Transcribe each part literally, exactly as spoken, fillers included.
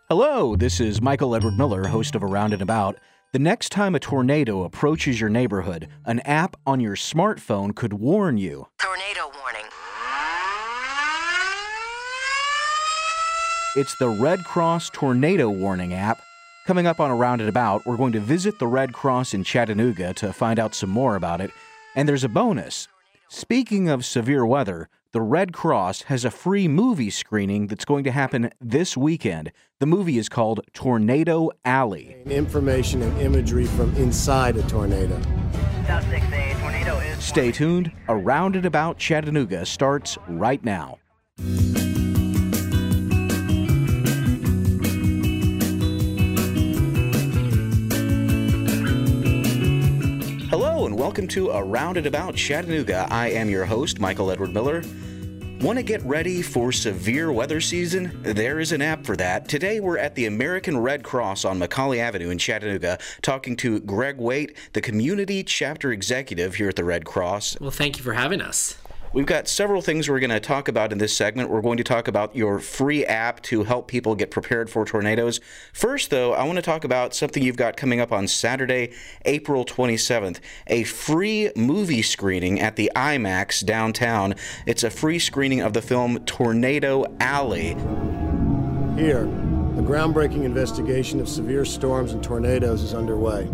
Hello, this is Michael Edward Miller, host of Around and About. The next time a tornado approaches your neighborhood, an app on your smartphone could warn you. Tornado warning. It's the Red Cross Tornado Warning app. Coming up on Around and About, we're going to visit the Red Cross in Chattanooga to find out some more about it. And there's a bonus. Speaking of severe weather, the Red Cross has a free movie screening that's going to happen this weekend. The movie is called Tornado Alley. Information and imagery from inside a tornado. South six A, tornado is... Stay tuned. Around and About Chattanooga starts right now. Hello and welcome to Around and About Chattanooga. I am your host, Michael Edward Miller. Want to get ready for severe weather season? There is an app for that. Today we're at the American Red Cross on Macaulay Avenue in Chattanooga talking to Greg Waite, the Community Chapter Executive here at the Red Cross. Well, thank you for having us. We've got several things we're going to talk about in this segment. We're going to talk about your free app to help people get prepared for tornadoes. First, though, I want to talk about something you've got coming up on Saturday, April twenty-seventh, a free movie screening at the IMAX downtown. It's a free screening of the film Tornado Alley. Here, a groundbreaking investigation of severe storms and tornadoes is underway.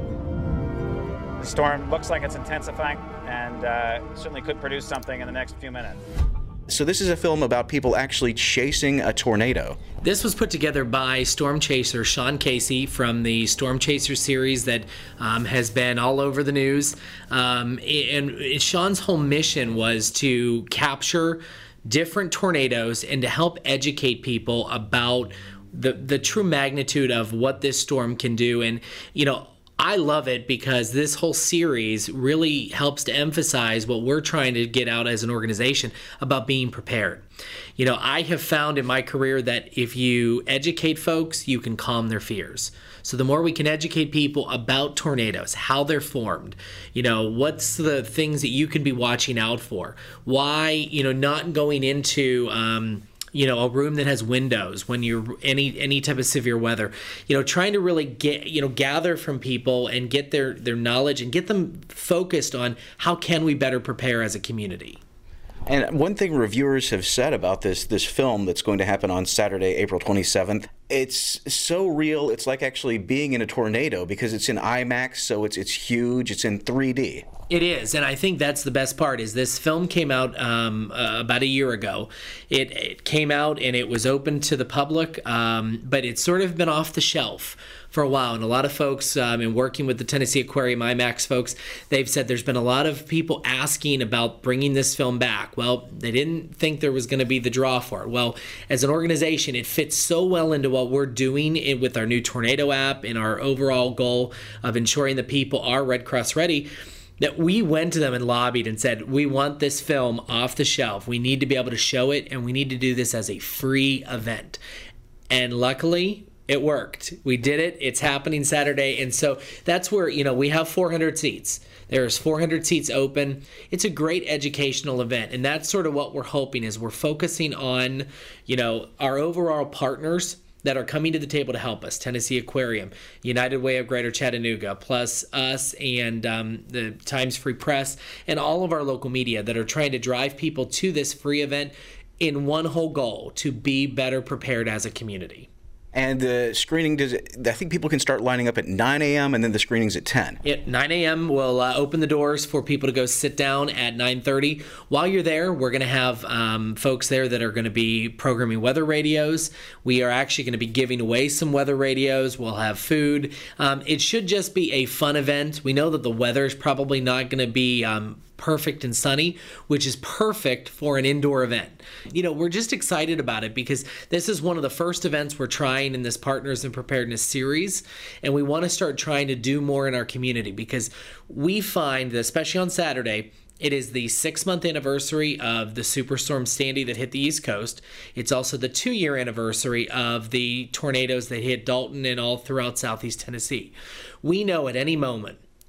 The storm looks like it's intensifying and uh, certainly could produce something in the next few minutes. So this is a film about people actually chasing a tornado. This was put together by storm chaser Sean Casey from the Storm Chaser series that um, has been all over the news. Um, and Sean's whole mission was to capture different tornadoes and to help educate people about the, the true magnitude of what this storm can do. And, you know, I love it because this whole series really helps to emphasize what we're trying to get out as an organization about being prepared. You know, I have found in my career that if you educate folks, you can calm their fears. So the more we can educate people about tornadoes, how they're formed, you know, what's the things that you can be watching out for, why, you know, not going into, um, you know, a room that has windows when you're any any type of severe weather, you know, trying to really get, you know, gather from people and get their, their knowledge and get them focused on how can we better prepare as a community. And one thing reviewers have said about this this film that's going to happen on Saturday, April twenty-seventh, it's so real, it's like actually being in a tornado because it's in IMAX, so it's it's huge, it's in three D. It is, and I think that's the best part, is this film came out um, uh, about a year ago. It, it came out and it was open to the public, um, but it's sort of been off the shelf for a while. And a lot of folks, um, in working with the Tennessee Aquarium IMAX folks, they've said there's been a lot of people asking about bringing this film back. Well, they didn't think there was going to be the draw for it. Well, as an organization, it fits so well into what we're doing in, with our new Tornado app and our overall goal of ensuring that people are Red Cross ready, that we went to them and lobbied and said, we want this film off the shelf. We need to be able to show it, and we need to do this as a free event. And luckily, it worked. We did it. It's happening Saturday. And so that's where, you know, we have four hundred seats. There's four hundred seats open. It's a great educational event. And that's sort of what we're hoping is we're focusing on, you know, our overall partners that are coming to the table to help us. Tennessee Aquarium, United Way of Greater Chattanooga, plus us and um, the Times Free Press and all of our local media that are trying to drive people to this free event in one whole goal, to be better prepared as a community. And the screening, does I think people can start lining up at nine a.m. and then the screening's at ten. At nine a.m. we'll uh, open the doors for people to go sit down at nine thirty. While you're there, we're going to have um, folks there that are going to be programming weather radios. We are actually going to be giving away some weather radios. We'll have food. Um, it should just be a fun event. We know that the weather is probably not going to be um, perfect and sunny, which is perfect for an indoor event. You know, we're just excited about it because this is one of the first events we're trying in this Partners in Preparedness series, and we want to start trying to do more in our community because we find that, especially on Saturday, it is the six-month anniversary of the Superstorm Sandy that hit the East Coast. It's also the two-year anniversary of the tornadoes that hit Dalton and all throughout Southeast Tennessee. We know at any moment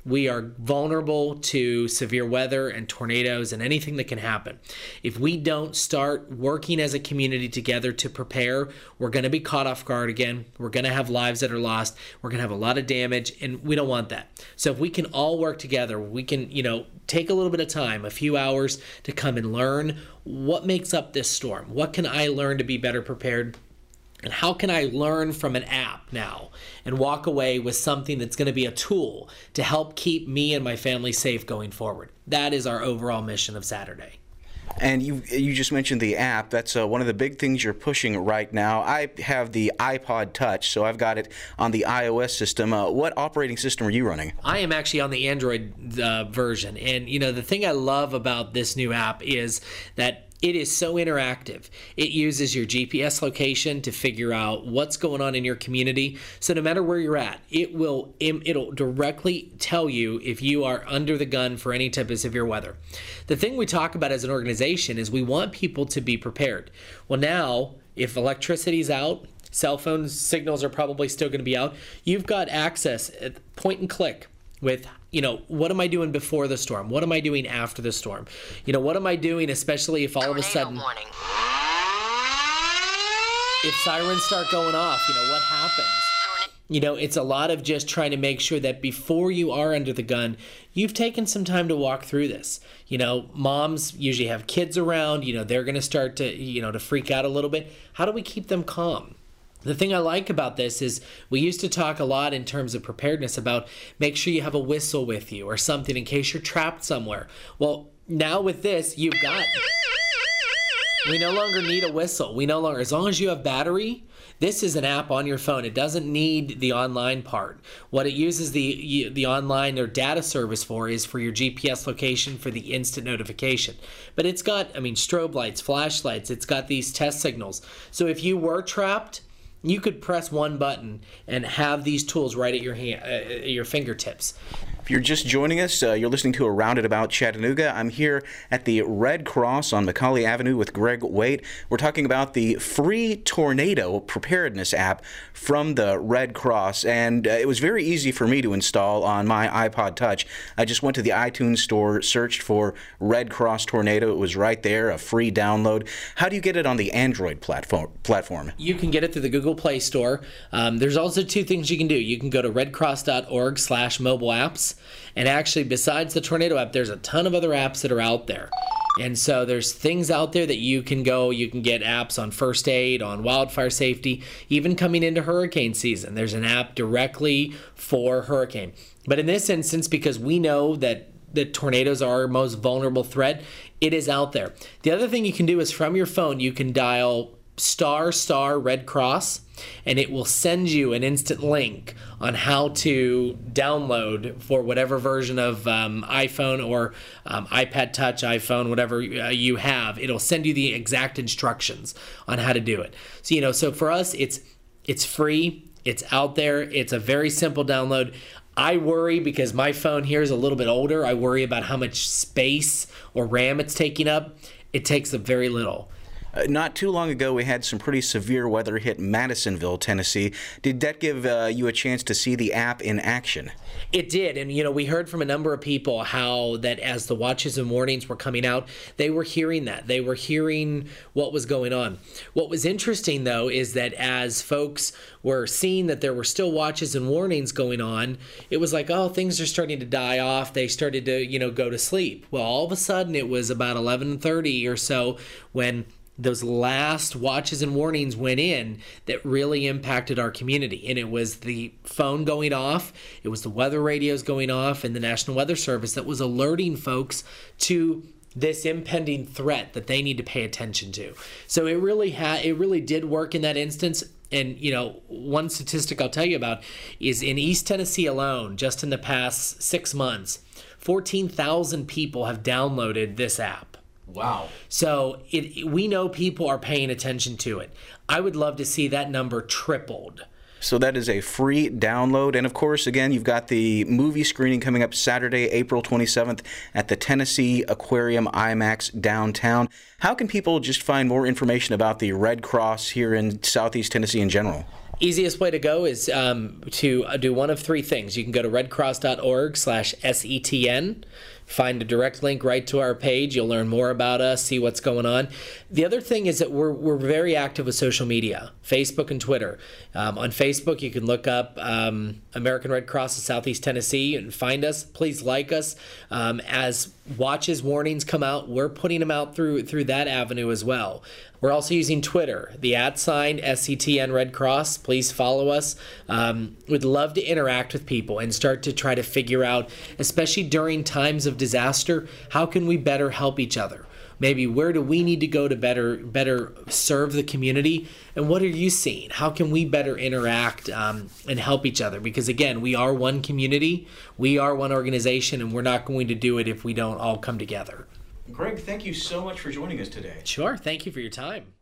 We are vulnerable to severe weather and tornadoes and anything that can happen. If we don't start working as a community together to prepare, we're going to be caught off guard again. We're going to have lives that are lost. We're going to have a lot of damage, and we don't want that. So if we can all work together, we can, you know, take a little bit of time, a few hours to come and learn what makes up this storm. What can I learn to be better prepared? And how can I learn from an app now and walk away with something that's going to be a tool to help keep me and my family safe going forward? That is our overall mission of Saturday. And you you just mentioned the app. That's uh, one of the big things you're pushing right now. I have the iPod Touch, so I've got it on the iOS system. Uh, what operating system are you running? I am actually on the Android uh, version. And, you know, the thing I love about this new app is that it is so interactive. It uses your G P S location to figure out what's going on in your community. So no matter where you're at, it will it'll directly tell you if you are under the gun for any type of severe weather. The thing we talk about as an organization is we want people to be prepared. Well, now, if electricity's out, cell phone signals are probably still going to be out, you've got access at point and click with, you know, what am I doing before the storm? What am I doing after the storm? You know, what am I doing, especially if all Tornado of a sudden, warning. if sirens start going off, you know, what happens? You know, it's a lot of just trying to make sure that before you are under the gun, you've taken some time to walk through this. You know, moms usually have kids around, you know, they're going to start to, you know, to freak out a little bit. How do we keep them calm? The thing I like about this is we used to talk a lot in terms of preparedness about make sure you have a whistle with you or something in case you're trapped somewhere. Well, now with this, you've got... We no longer need a whistle. We no longer... As long as you have battery, this is an app on your phone. It doesn't need the online part. What it uses the the online or data service for is for your G P S location for the instant notification. But it's got, I mean, strobe lights, flashlights. It's got these test signals. So if you were trapped, you could press one button and have these tools right at your hand, uh, at your fingertips. If you're just joining us, uh, you're listening to Around It About Chattanooga. I'm here at the Red Cross on McCauley Avenue with Greg Waite. We're talking about the free tornado preparedness app from the Red Cross, and uh, it was very easy for me to install on my iPod Touch. I just went to the iTunes store, searched for Red Cross Tornado. It was right there, a free download. How do you get it on the Android platform? platform? You can get it through the Google Play Store. Um, there's also two things you can do. You can go to redcross.org slash mobile apps. And actually, besides the Tornado app, there's a ton of other apps that are out there. And so there's things out there that you can go, you can get apps on first aid, on wildfire safety, even coming into hurricane season. There's an app directly for hurricane. But in this instance, because we know that that tornadoes are our most vulnerable threat, it is out there. The other thing you can do is from your phone, you can dial star star Red Cross, and it will send you an instant link on how to download for whatever version of um, iPhone or um, iPad Touch, iPhone, whatever uh, you have. It'll send you the exact instructions on how to do it. So, you know, so for us, it's it's free, it's out there, it's a very simple download. I worry because my phone here is a little bit older. I worry about how much space or RAM it's taking up. It takes up very little. Uh, not too long ago, we had some pretty severe weather hit Madisonville, Tennessee. Did that give uh, you a chance to see the app in action? It did. And, you know, we heard from a number of people how that as the watches and warnings were coming out, they were hearing that. They were hearing what was going on. What was interesting, though, is that as folks were seeing that there were still watches and warnings going on, it was like, oh, things are starting to die off. They started to, you know, go to sleep. Well, all of a sudden, it was about eleven thirty or so when those last watches and warnings went in that really impacted our community. And it was the phone going off, it was the weather radios going off, and the National Weather Service that was alerting folks to this impending threat that they need to pay attention to. So it really had, it really did work in that instance. And, you know, one statistic I'll tell you about is in East Tennessee alone, just in the past six months, fourteen thousand people have downloaded this app. Wow. So it, we know people are paying attention to it. I would love to see that number tripled. So that is a free download. And of course, again, you've got the movie screening coming up Saturday, April twenty-seventh at the Tennessee Aquarium IMAX downtown. How can people just find more information about the Red Cross here in Southeast Tennessee in general? Easiest way to go is um, to do one of three things. You can go to redcross.org slash SETN, find a direct link right to our page. You'll learn more about us, see what's going on. The other thing is that we're we're very active with social media, Facebook and Twitter. Um, on Facebook, you can look up um, American Red Cross of Southeast Tennessee and find us. Please like us. Um, as watches, warnings come out, we're putting them out through through that avenue as well. We're also using Twitter, the at sign S E T N Red Cross. Please follow us. Um, we'd love to interact with people and start to try to figure out, especially during times of disaster, how can we better help each other? Maybe where do we need to go to better better serve the community? And what are you seeing? How can we better interact um, and help each other? Because again, we are one community, we are one organization, and we're not going to do it if we don't all come together. Greg, thank you so much for joining us today. Sure. Thank you for your time.